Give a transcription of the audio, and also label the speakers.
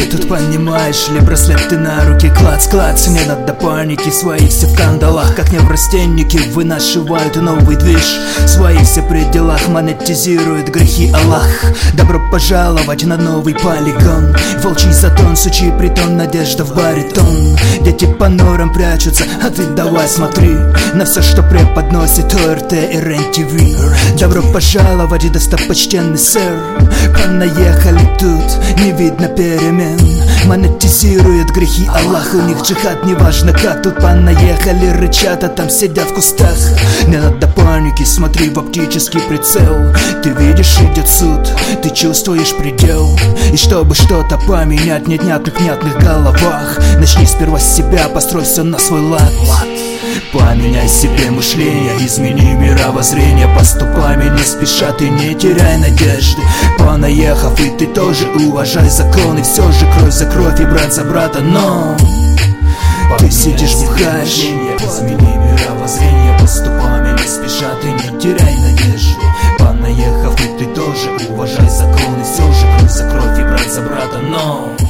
Speaker 1: Ты тут понимаешь ли, браслеты на руки, клац-клац. Не надо паники, свои все в кандалах, как неврастенники вынашивают новый движ. Свои все при делах, монетизирует грехи Аллах. Добро пожаловать на новый полигон. Волчий затон, сучий притон, надежда в баритон. Дети по норам прячутся, а ты давай смотри на все, что преподносит ОРТ и РЕН-ТВ. Добро пожаловать, достопочтенный сэр. Понаехали тут, не видно перемен. Монетизирует грехи Аллах. У них джихад, неважно как. Тут понаехали, рычат, а там сидят в кустах. Не надо паники, смотри в оптический прицел. Ты видишь, идет суд, ты чувствуешь предел. И чтобы что-то поменять, нет непонятных головах. Начни сперва с себя, построй все на свой лад. Поменяй себе мышление, измени мировоззрение. Поступами не спеша, ты не теряй надежды. Понаехав, и ты тоже уважай законы. Все же кровь за кровь и брат за брата. Но ты сидишь, бухаешь. Измени мировоззрение, поступами не спеша, ты не теряй надежды. Понаехав, и ты тоже уважай законы. Все же кровь за кровь и брат за брата. Но